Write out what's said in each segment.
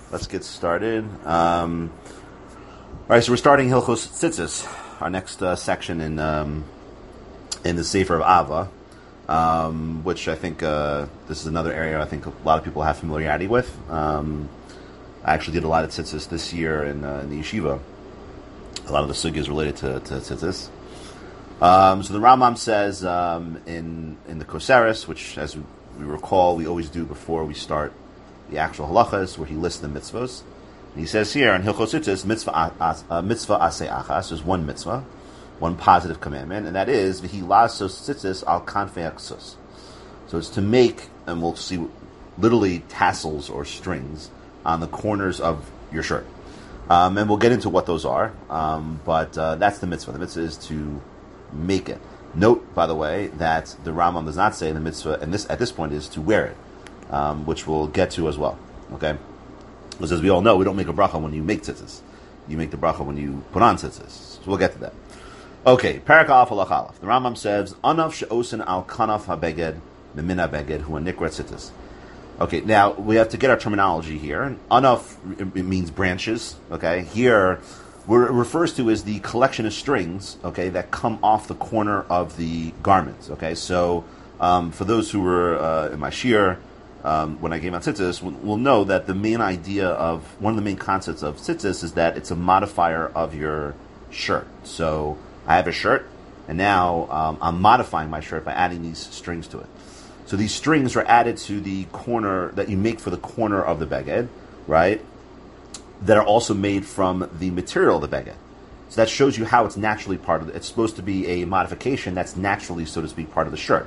Let's get started. All right, so we're starting Hilchos Tzitzis, our next section in the Sefer of Ava, which I think this is another area I think a lot of people have familiarity with. I actually did a lot of Tzitzis this year in the yeshiva. A lot of the sugyas related to Tzitzis. So the Rambam says in the Koseres, which, as we recall, we always do before we start the actual halachas, where he lists the mitzvahs. And he says here in Hilchos Tzitzis, mitzvah aseh achas, there's one mitzvah, one positive commandment, and that is v'hi lasos tzitzis al kanfei aksus. So it's to make, and we'll see, literally tassels or strings on the corners of your shirt. And we'll get into what those are, but that's the mitzvah. The mitzvah is to make it. Note, by the way, that the Rambam does not say the mitzvah, and this at this point is to wear it, which we'll get to as well. Okay, because as we all know, we don't make a bracha when you make tzitzis. You make the bracha when you put on tzitzis. So we'll get to that. Okay, Parak Alaf Halach Alaf. The Rambam says, "Anaf she'osin al kanaf habeged memina beged hu anikra tzitzis." Okay, now we have to get our terminology here. Anaf, it means branches. Okay, here what it refers to is the collection of strings, okay, that come off the corner of the garment. Okay, so for those who were in my shiur, when I gave out tzitzis, we'll know that the main idea of, one of the main concepts of tzitzis is that it's a modifier of your shirt. So I have a shirt, and now I'm modifying my shirt by adding these strings to it. So these strings are added to the corner that you make for the corner of the beged, right? That are also made from the material of the beged. So that shows you how it's naturally part of it. It's supposed to be a modification that's naturally, so to speak, part of the shirt.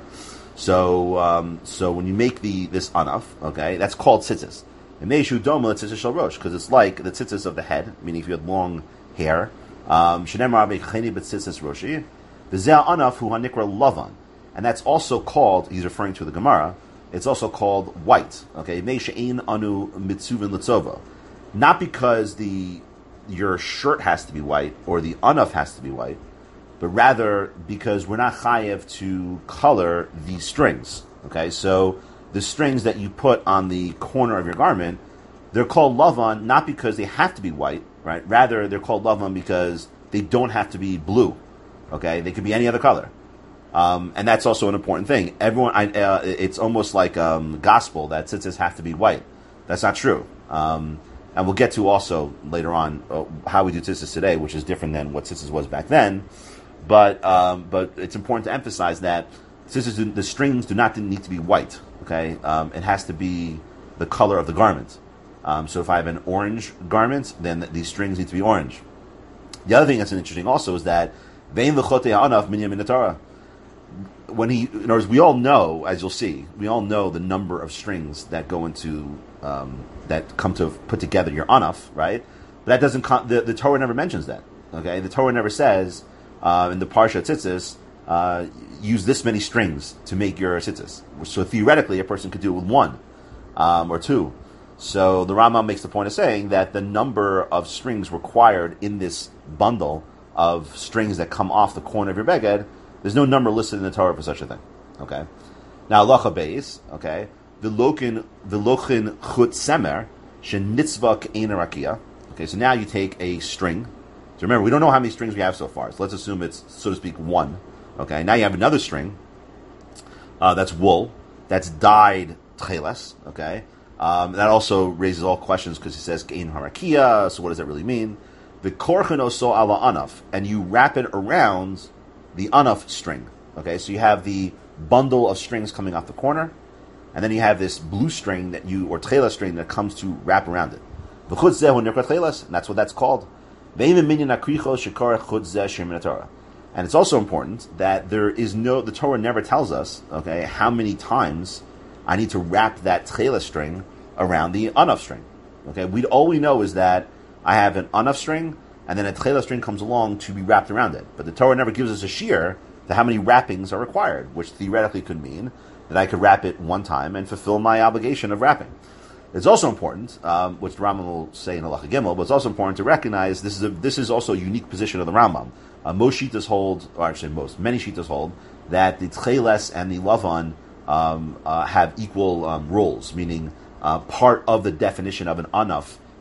So when you make this anaf, okay, that's called tzitzis. And meishu doma tzitzis shel rosh, because it's like the tzitzis of the head, meaning if you had long hair. Shenemar b'cheni b'tzitzis roshi, v'zeh anaf hu hanikra lavan, and that's also called. He's referring to the Gemara. It's also called white. Okay, meishu ein anu mitzuvin litzova. Not because your shirt has to be white or the anaf has to be white, but rather because we're not chayev to color these strings. Okay, so the strings that you put on the corner of your garment, they're called lavan not because they have to be white, right? Rather, they're called lavan because they don't have to be blue. Okay, they could be any other color, and that's also an important thing. It's almost like gospel that tzitzis have to be white. That's not true. And we'll get to also later on how we do tzitzis today, which is different than what tzitzis was back then. But it's important to emphasize that tzitzis, the strings do not need to be white. Okay, it has to be the color of the garment. So if I have an orange garment, then these strings need to be orange. The other thing that's interesting also is that vein v'chotei ha'anaf minyan min haTorah. In other words, we all know, as you'll see, we all know the number of strings that go into that come to put together your anaf, right? But that doesn't. The Torah never mentions that. Okay, the Torah never says in the Parsha Tzitzis use this many strings to make your tzitzis. So theoretically, a person could do it with one or two. So the Rambam makes the point of saying that the number of strings required in this bundle of strings that come off the corner of your beged, there's no number listed in the Torah for such a thing. Okay. Now halacha beis. Okay. V'lochin chut semer shenitzvah k'ein rakia. Okay. So now you take a string. So remember, we don't know how many strings we have so far. So let's assume it's, so to speak, one. Okay. Now you have another string. That's wool. That's dyed tcheles. Okay. That also raises all questions because he says k'ein harakia. So what does that really mean? V'korchen oso ala anaf, and you wrap it around the anaf string. Okay, so you have the bundle of strings coming off the corner, and then you have this blue string or tchelas string that comes to wrap around it. V'chutz zeh hu nikra tchelas, and that's what that's called. Ve'im minyan akricho shekar chutz zeh shem min haTorah. And it's also important that the Torah never tells us, okay, how many times I need to wrap that tchelas string around the anaf string. Okay, all we know is that I have an anaf string, and then a tchelas string comes along to be wrapped around it. But the Torah never gives us a shiur to how many wrappings are required, which theoretically could mean that I could wrap it one time and fulfill my obligation of wrapping. It's also important, which the Rambam will say in Halacha Gimel, but it's also important to recognize this is also a unique position of the Rambam. Most shitas hold, or actually many shitas hold, that the tcheles and the lavan have equal roles, meaning part of the definition of an anaf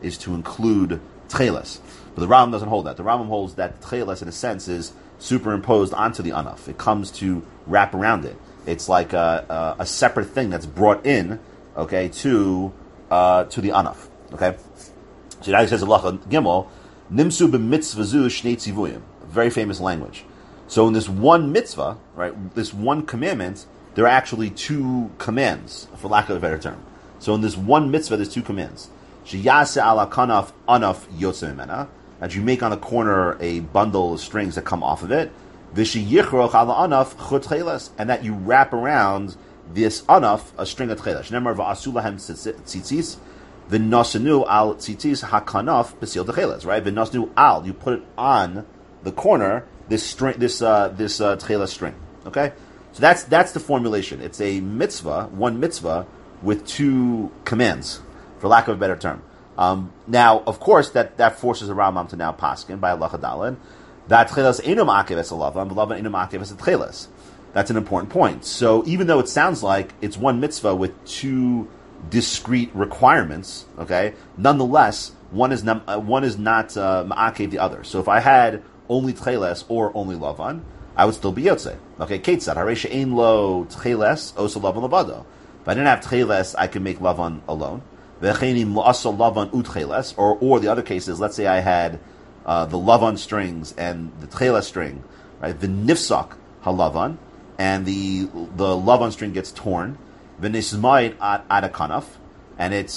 is to include tcheles. But the Rambam doesn't hold that. The Rambam holds that tcheles, in a sense, is superimposed onto the anaf. It comes to wrap around it. It's like a separate thing that's brought in, okay, to the anaf. Okay, so now he says halacha gimel nimsu b'mitzvah zu shnei tzivuyim. Very famous language. So in this one mitzvah, right, this one commandment, there are actually two commands, for lack of a better term. So in this one mitzvah, there's two commands. Sheyase ala kanaf anaf yotze mimena, that you make on a corner a bundle of strings that come off of it. V'sheyichroch ala anaf chut cheles, and that you wrap around this anaf a string of cheles. Nemar v'asu lahem tzitzis v'nosenu al tzitzis hakanaf b'sil techeles. Right, v'nosenu al, you put it on the corner, this string, this tcheles string. Okay, so that's the formulation. It's a mitzvah, one mitzvah with two commands, for lack of a better term. Now, of course, that forces the Rambam to now paskin by halacha daled that tcheles eino ma'akev es halavan, v'lavan eino ma'akev es tcheles. That's an important point. So even though it sounds like it's one mitzvah with two discrete requirements, okay, nonetheless, one is not ma'akev the other. So if I had only tcheles or only lavan, I would still be yotze. Okay, ketzad harei she'ein lo tcheles osa lavan levado. If I didn't have tcheles, I could make lavan alone. V'chenim lo'asa lavan utcheles, or the other cases, let's say I had the lavan strings and the tcheles string, right? The nifsak halavan, and the lavan string gets torn. V'nismayit ad akanaf, and it's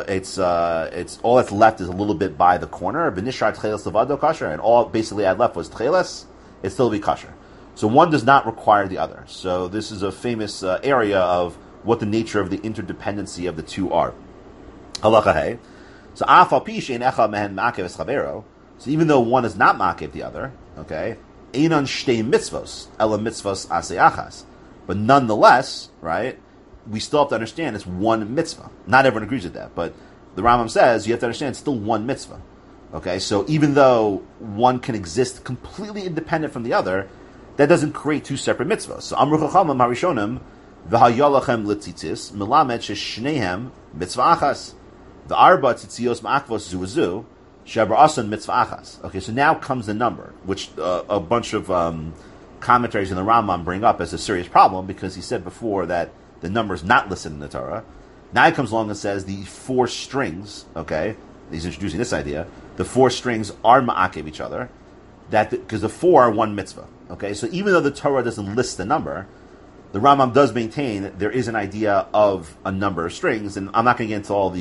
all that's left is a little bit by the corner. V'nishar tcheles levado kasher, and all basically I had left was tcheles. It still be kasher. So one does not require the other. So this is a famous area of what the nature of the interdependency of the two are. Halacha hey. So afal pi shein echad mehen ma'akev es chavero. So even though one is not ma'akev the other, okay, einon shtei mitzvos ela mitzvos aseh achas. But nonetheless, right, we still have to understand it's one mitzvah. Not everyone agrees with that, but the Rambam says you have to understand it's still one mitzvah. Okay, so even though one can exist completely independent from the other, that doesn't create two separate mitzvahs. So Amru Chachamim Harishonim v'hayalachem litzitzis melamed sheshnehem mitzvah achas. The arba tzitzios ma'akvos zuazu sheber asan mitzvah achas. Okay, so now comes the number, which a bunch of commentaries in the Rambam bring up as a serious problem, because he said before that the number is not listed in the Torah. Now he comes along and says the four strings, okay, he's introducing this idea, the four strings are ma'akev each other, because the four are one mitzvah. Okay, so even though the Torah doesn't list the number, the Rambam does maintain there is an idea of a number of strings, and I'm not going to get into all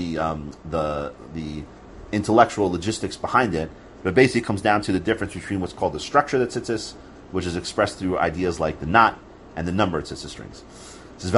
the intellectual logistics behind it, but basically it comes down to the difference between what's called the structure of the tzitzis, which is expressed through ideas like the knot, and the number of tzitzis strings. It says,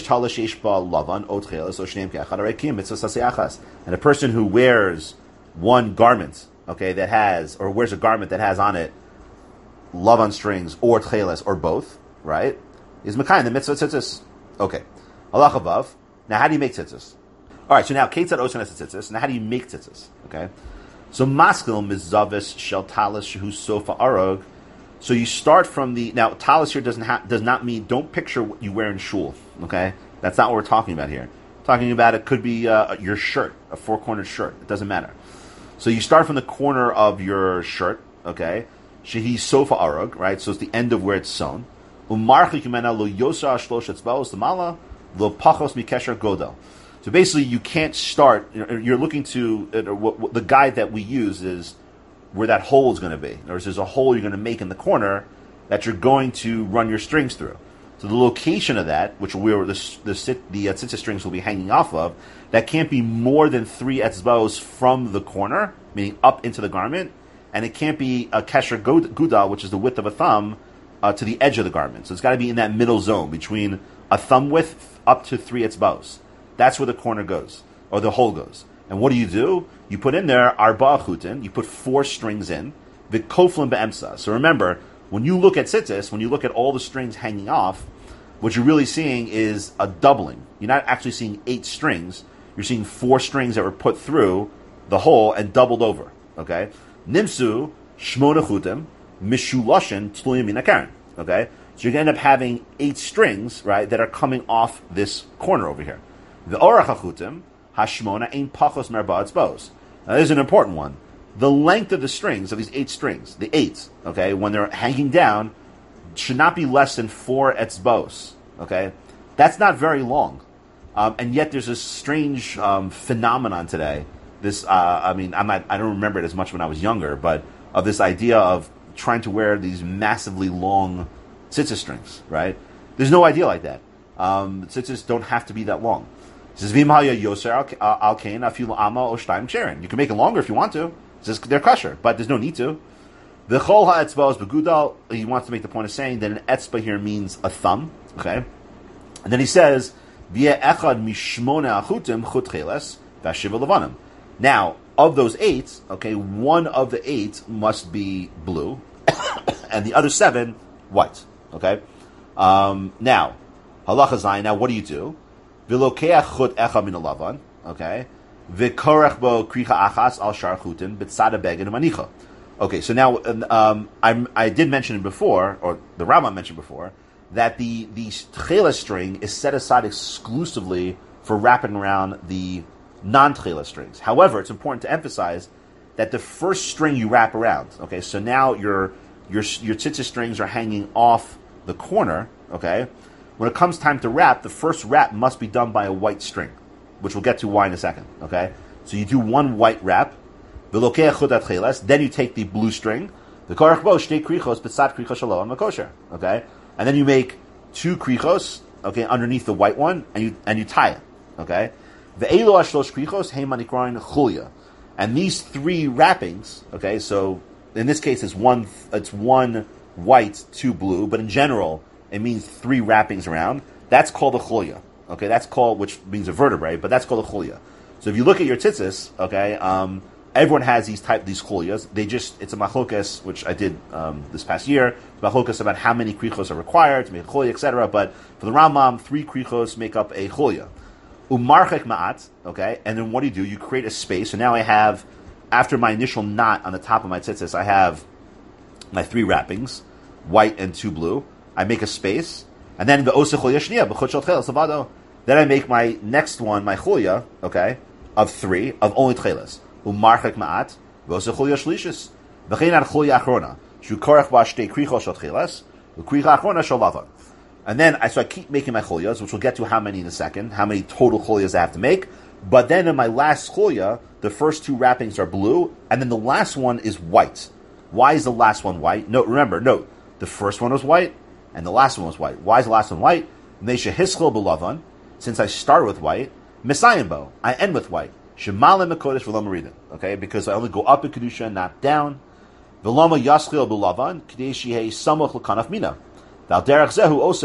and a person who wears one garment, okay, that has, or wears a garment that has on it lavan strings or tcheles or both, right, is mekayim the mitzvah tzitzis. Okay. Halacha vav. Now, how do you make tzitzis? All right, so now, ketzad osan es tzitzis. Now, how do you make tzitzis? Okay. So, maskil mizavis shel talis shehu sofa arog. So you start from now, talis here does not mean, don't picture what you wear in shul, okay? That's not what we're talking about here. Talking about it could be your shirt, a four-cornered shirt. It doesn't matter. So you start from the corner of your shirt, okay? Shehi sofa arog, right? So it's the end of where it's sewn. Umarchik yimena lo yosa shlosh etzbaos lamala lo pachos mikesher godel. So basically, you can't start. You're looking to the guide that we use is where that hole is going to be. In other words, there's a hole you're going to make in the corner that you're going to run your strings through. So the location of that, which the tzitzis strings will be hanging off of, that can't be more than 3 etzbaos from the corner, meaning up into the garment, and it can't be a kesher gudal, which is the width of a thumb, to the edge of the garment. So it's got to be in that middle zone between a thumb width up to 3 etzbaos. That's where the corner goes, or the hole goes. And what do? You put in there arba chutin, you put 4 strings in, v'koflim be'emsa. So remember, when you look at tzitzis, when you look at all the strings hanging off, what you're really seeing is a doubling. You're not actually seeing 8 strings, you're seeing 4 strings that were put through the hole and doubled over. Okay? Nimsu, shmona chutim, mishuloshin, tluyim min hakaren. Okay? So you're going to end up having 8 strings, right, that are coming off this corner over here. The orach hachutim, hashmona ein pachos merba etzbaos. Now, this is an important one. The length of the strings, of these 8 strings, the 8, okay, when they're hanging down, should not be less than 4 etzbos, okay? That's not very long. And yet there's this strange phenomenon today. This, I don't remember it as much when I was younger, but of this idea of trying to wear these massively long tzitzis strings, right? There's no idea like that. Tzitzis don't have to be that long. It says, you can make it longer if you want to. It says they're kosher, but there's no need to. The chol ha'etzbos begudal, he wants to make the point of saying that an etzba here means a thumb, okay? And then he says, via echad mishmona achutim chut cheles v'ashiva levanim. Now, of those 8, okay, one of the 8 must be blue, and the other 7 white, okay? Now, halacha zayin, now what do? V'lokeach chut echad min alavan, okay? V'korech bo kricha achas al shar chutin b'tzada beged manicha. Okay, so now I did mention it before, or the Rambam mentioned before, that the tchela string is set aside exclusively for wrapping around the non-tchela strings. However, it's important to emphasize that the first string you wrap around, okay, so now your tzitzis strings are hanging off the corner, okay? When it comes time to wrap, the first wrap must be done by a white string, which we'll get to why in a second, okay? So you do one white wrap, then you take the blue string, okay? And then you make 2 krichos, okay, underneath the white one, and you tie it, okay? And these 3 wrappings, okay, so in this case it's one white, 2 blue, but in general it means 3 wrappings around. That's called a chulya, okay? That's called, which means a vertebrae, but that's called a chulya. So if you look at your tzitzis, okay, everyone has these chulyas. It's a machlokas, which I did this past year. It's a machlokas about how many krichos are required to make a chulya, etc. But for the Rambam, 3 krichos make up a chulya. Umarchek ma'at, okay, and then what do? You create a space. So now I have, after my initial knot on the top of my tzitzis, I have my 3 wrappings, white and 2 blue. I make a space, and then the osa chulya shniya b'chut shel tcheles savado. Then I make my next one, my chulya, okay, of 3, of only tcheles. Umarchek ma'at, v'osa chulya shlishis. V'chein ad chulya achrona, shu korech ba shtei krichos shel tcheles, v'kricha achrona shel lavan. And then I keep making my chulyas, which we'll get to how many in a second, how many total chulyas I have to make. But then in my last chulya, the first 2 wrappings are blue, and then the last one is white. Why is the last one white? Note, the first one was white, and the last one was white. Why is the last one white? Meisha hischol b'lavan, since I start with white, misayim bo, I end with white. Shemalim mekodesh v'lo meridin, okay, because I only go up in kedusha, not down. V'lama yaschil b'lavan, k'dei shehei samoch l'kanaf mina. Why do I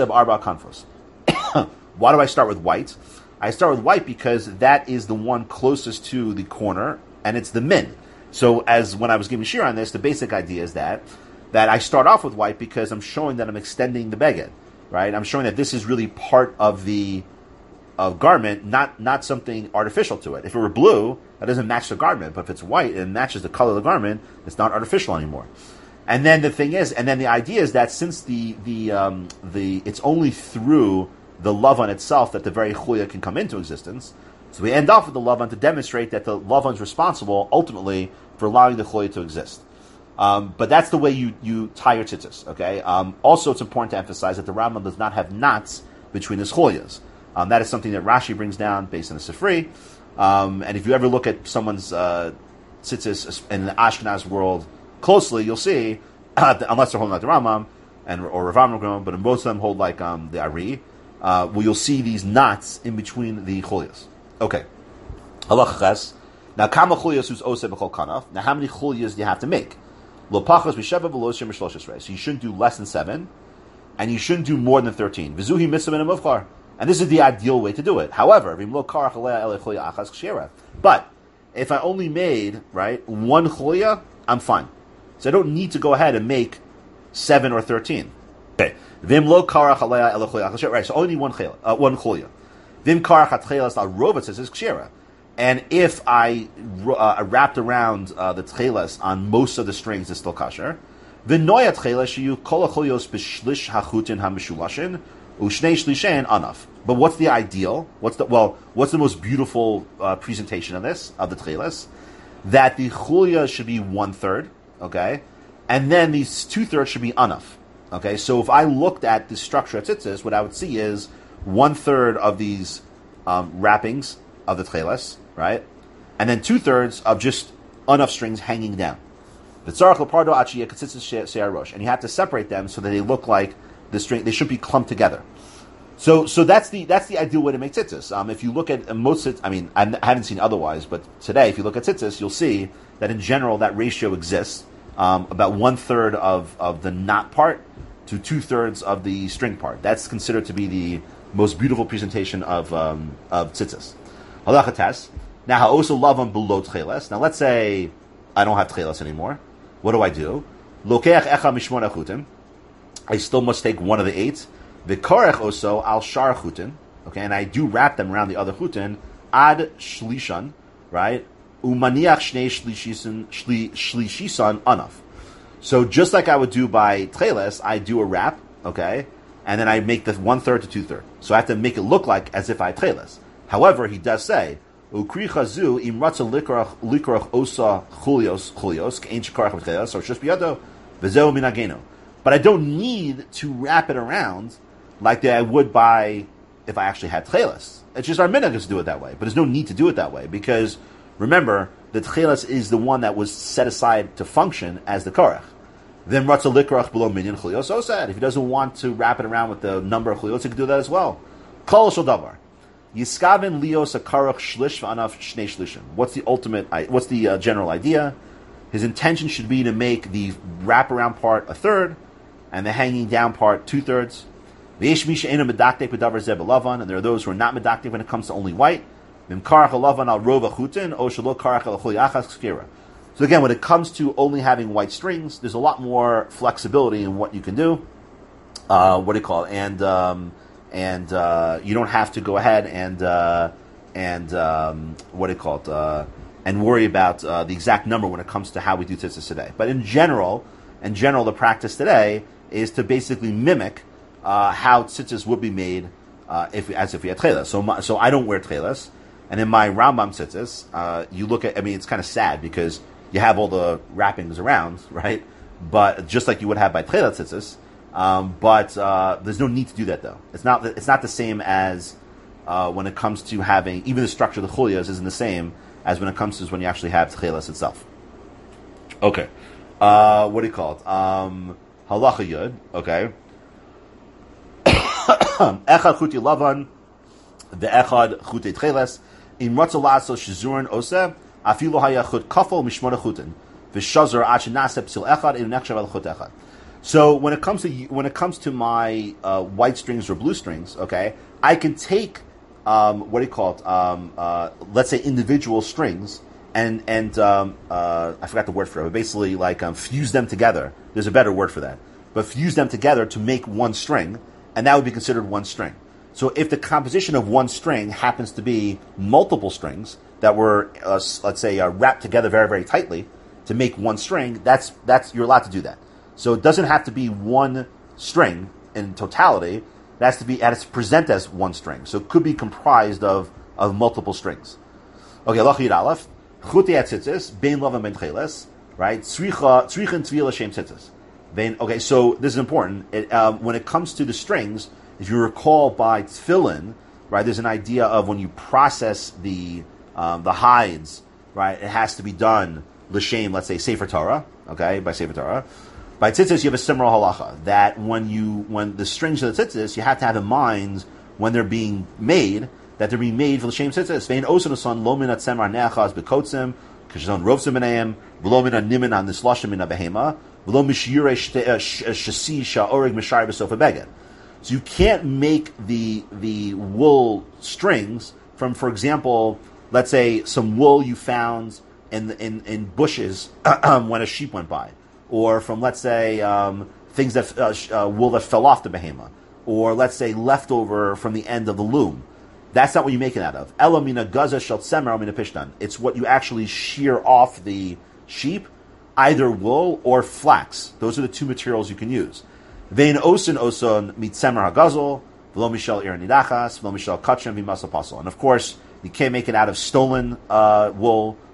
start with white? I start with white because that is the one closest to the corner, and it's the min. So as when I was giving shir on this, the basic idea is that I start off with white because I'm showing that I'm extending the beged, right? I'm showing that this is really part of the garment, not something artificial to it. If it were blue, that doesn't match the garment, but if it's white and matches the color of the garment, it's not artificial anymore. And then the idea is that since the it's only through the lavan itself that the very chulya can come into existence, so we end off with the lavan to demonstrate that the lavan is responsible ultimately for allowing the chulya to exist. But that's the way you tie your tzitzis. Okay. Also, it's important to emphasize that the Rambam does not have knots between his chulyas. That is something that Rashi brings down based on the Sifri. And if you ever look at someone's tzitzis in the Ashkenaz world closely, you'll see, unless they're holding like the Rambam or Rav Amram, but most of them hold like the Ari, where you'll see these knots in between the chulyas. Okay. Halacha ches. Now, kama chulyas who's ose b'chol kanaf. Now, how many chulyas do you have to make? Lo pachos b'sheva v'lo shem b'shlosh esrei. So you shouldn't do less than 7, and you shouldn't do more than 13. V'zuhi mitzvah min ha'muvchar. And this is the ideal way to do it. However, but if I only made, right, 1 chulya, I'm fine. So I don't need to go ahead and make 7 or 13. Okay. Right, so only one chulya. Vim karach atchelas al rova says kshera. And if I wrapped around the tchelas on most of the strings, it's still kasher. V'noya tchelas shiyu kol chulyos b'shlish hachutin hamishulashin u'shnei shlishen anaf. But what's the ideal? What's the most beautiful presentation of this, of the tchelas? that the chulia should be 1/3, okay, and then these 2/3 should be anaf, okay. So if I looked at the structure of tzitzis, what I would see is 1/3 of these wrappings of the tcheles, right, and then 2/3 of just anaf strings hanging down. And you have to separate them so that they look like the string. They should be clumped together. So that's the ideal way to make tzitzis. If you look at most, I haven't seen otherwise, but today, if you look at tzitzis, you'll see that in general that ratio exists. About 1/3 of the knot part to 2/3 of the string part. That's considered to be the most beautiful presentation of tzitzis. Halacha tes. Now, also lavan below tcheles. Now, let's say I don't have tcheles anymore. What do? Lokeach echa mishmona chutim. I still must take one of the 8. V'korech also al shar chutin. Okay, and I do wrap them around the other chutin ad shlishan, right? Umaniach shnei shlishisan anaf. So just like I would do by tcheles, I do a wrap, okay, and then I make the 1/3 to 2/3. So I have to make it look like as if I tcheles. However, he does say, Ukri chazu im ratza likrach osa chulios kein shekarach v'tcheles or just biyado v'zeu minageno. But I don't need to wrap it around like I would by if I actually had tcheles. It's just our minhag is to do it that way. But there's no need to do it that way because remember the tcheles is the one that was set aside to function as the korach. Then ratza likrach below minyan chulios osad. If he doesn't want to wrap it around with the number of chulios, he can do that as well. Kol shel davar. Yiskaven lios a karach shlish v'anaf shnei shlishim. What's the general idea? His intention should be to make the wraparound part 1/3 and the hanging down part 2/3. V'yesh misha ena medaktek b'davar zeh b'lavan, and there are those who are not medaktek when it comes to only white. Mim karach alavan al rova chutin o shelo karach al chuliachas skira. So again, when it comes to only having white strings, there's a lot more flexibility in what you can do. And you don't have to go ahead and worry about the exact number when it comes to how we do tzitzis today. But in general, the practice today is to basically mimic how tzitzis would be made as if we had tcheles. So I don't wear tcheles, and in my Rambam tzitzis, you look at. I mean, it's kind of sad because you have all the wrappings around, right? But just like you would have by tcheles tzitzis. But there's no need to do that though. It's not the same as when it comes to having even the structure of the chulias isn't the same as when it comes to when you actually have tcheles itself. Okay, what do you call it? Halacha yud. Okay, echad chuti lavan, ve'echad chuti tcheles. Im ratza la'asos shizurin oseh afilu haya chut kafel mishmona chutin v'shazor ad shenaseh psil echad in nechshav al chut echad. So when it comes to my white strings or blue strings, okay, I can take let's say individual strings and I forgot the word for it, but basically like fuse them together. There's a better word for that, but fuse them together to make one string, and that would be considered one string. So if the composition of one string happens to be multiple strings that were let's say wrapped together very very tightly to make one string, that's you're allowed to do that. So it doesn't have to be one string in totality. It has to present as one string. So it could be comprised of multiple strings. Okay, Lachid Aleph. Chutei tzitzis, bein lavan ben tcheles, right? Tzrichin tvila shem tzitzis. Okay, so this is important. When it comes to the strings, if you recall by tefillin, right, there's an idea of when you process the hides, right, it has to be done l'shem, let's say, Sefer Torah, okay, by Sefer Torah. By tzitzis, you have a similar halacha that when the strings of the tzitzis, you have to have in mind when they're being made that they're being made for the shem tzitzis. Vein osan osan lo min atzemar neachas bekotzim kishon rovzim beneim v'lo min animin an nislashim min abehema v'lo mishyurei shasi sha'oreg mishari b'sofa beged. So you can't make the wool strings from, for example, let's say some wool you found in bushes when a sheep went by. Or from, let's say, things that wool that fell off the behema, or let's say leftover from the end of the loom. That's not what you make it out of. Elamina gaza shel tzemer mina pishtan. It's what you actually shear off the sheep, either wool or flax. Those are the two materials you can use. Vein osin mit tzemer hagazol v'lo mishel ir nidachas v'lo mishel kachem v'masa pasol. And of course, you can't make it out of stolen wool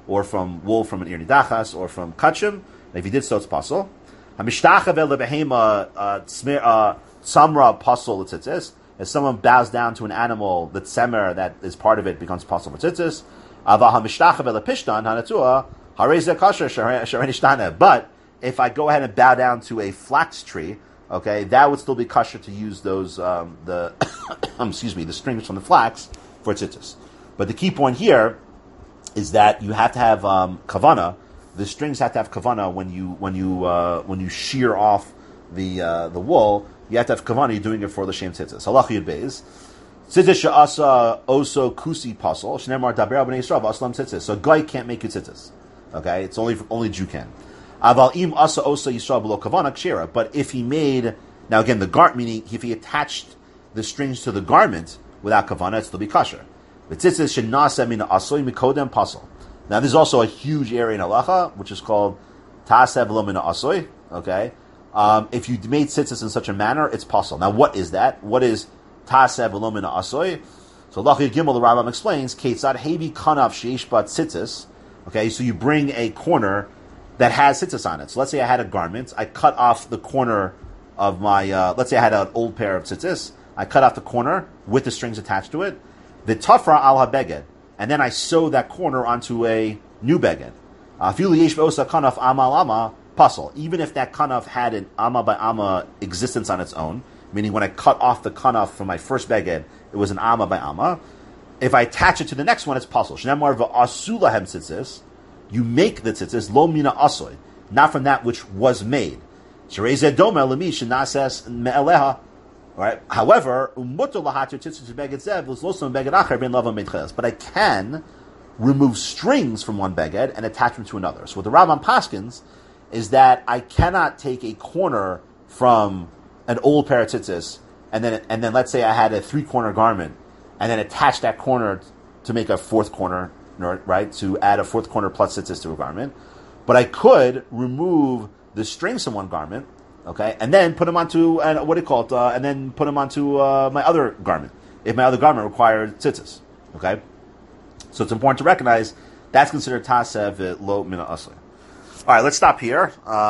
or from wool from an irnidachas, or from kachim. And if he did so, it's pasul. Hamishtachav lebehema samra pasul l'tzitzis. If someone bows down to an animal, the tzemer that is part of it becomes pasul for tzitzis. Ava hamishtachav lepishtan hanatua hareze kasher sharenishtana. But if I go ahead and bow down to a flax tree, okay, that would still be kosher to use those the the strings from the flax for tzitzis. But the key point here is that you have to have kavana. The strings have to have kavana when you shear off the wool. You have to have kavana. You're doing it for the shem tzitzis. Halach yud beis. Tzitzis she'asa oso kusi pasol. Shneimar daber b'nei Yisrael v'aslam tzitzis. So a guy can't make you tzitzis. Okay, it's only Jew can. Aval im asa osa Yisrael below kavana kshira. But if he made, now again the garment, meaning if he attached the strings to the garment without kavana, it's still be kosher. Tzitzis shenasa min asoy mikodem pasol. Now, there's also a huge area in halacha, which is called ta'aseh v'lo min asoy. Okay, if you made tzitzis in such a manner, it's pasul. Now, what is that? What is ta'aseh v'lo min asoy? So, Lachir Gimel, the Rambam explains, Keitzad hevi kanaf sheish bat tzitzis. Okay, so you bring a corner that has tzitzis on it. So, let's say I had a garment, I cut off the corner of my. Let's say I had an old pair of tzitzis. I cut off the corner with the strings attached to it. The tafra al habeged. And then I sew that corner onto a new beged. Even if that kanaf had an amma by amma existence on its own, meaning when I cut off the kanaf from my first beged, it was an amma by amma. If I attach it to the next one, it's pasul. You make the tzitzis lo mina asoy, not from that which was made. Right. However, but I can remove strings from one beged and attach them to another. So what the Rambam paskins is that I cannot take a corner from an old pair of tzitzis and then let's say I had a 3-corner garment and then attach that corner to make a 4th corner, right? To add a 4th corner plus tzitzis to a garment. But I could remove the strings from one garment. Okay, and then put them onto and then put them onto my other garment. If my other garment required tzitzis, okay, so it's important to recognize that's considered ta'aseh v'lo mina asli. All right, let's stop here.